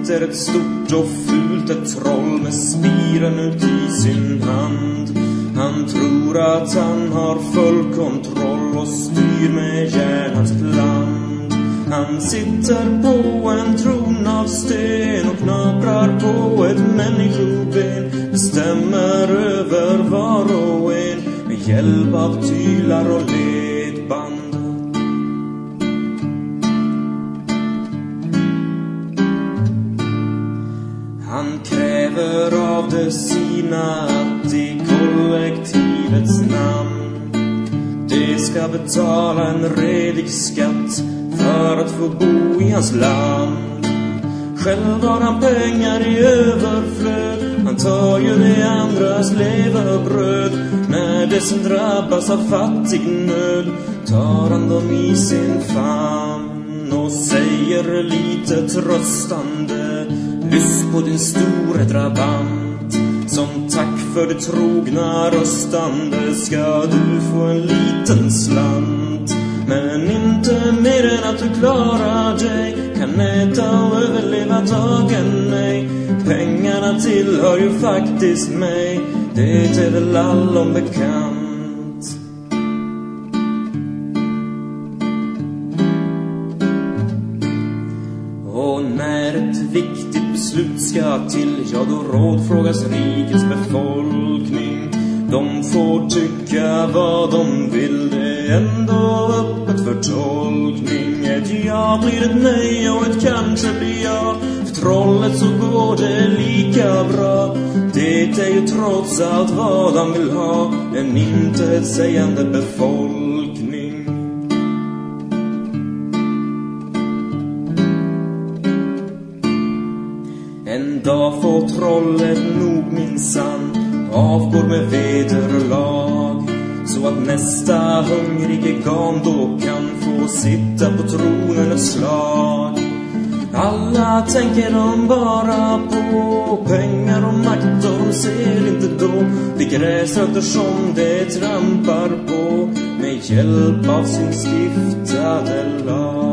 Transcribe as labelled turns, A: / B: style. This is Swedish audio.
A: sitter ett stort och fult ett troll med spiren ut i sin hand. Han tror att han har full kontroll och styr med hjärnans land. Han sitter på en tron av sten och knaprar på ett människoben. Bestämmer över var och en med hjälp av tyglar och ledband. Han kräver av det sina att i kollektivets namn det ska betala en redig skatt för att få bo i hans land. Själv har han pengar i överflöd, han tar ju det andras levebröd. När det som drabbas av fattig nöd tar han dem i sin famn och säger lite tröstande: lyss på din store drabant. Som tack för det trogna röstande ska du få en liten slant. Men inte mer än att du klarar dig, kan äta och överleva dagen, nej. Pengarna tillhör ju faktiskt mig, det är väl allom bekant. Och när ett viktigt beslut ska till, ja då rådfrågas rikets befolkning. De får tycka vad de vill, det är ändå öppet för tolkning. Ett ja blir ett nej och ett kanske blir ja. För trollet så går det lika bra. Det är ju trots allt vad de vill ha, en intetsägande befolkning. En dag får trollet nog minsann avgår med vederlag, så att nästa hungrige gam då kan få sitta på tronen ett slag. Alla tänker de bara på pengar och makt, och de ser inte då de gräsrötter som det trampar på med hjälp av sin stiftade lag.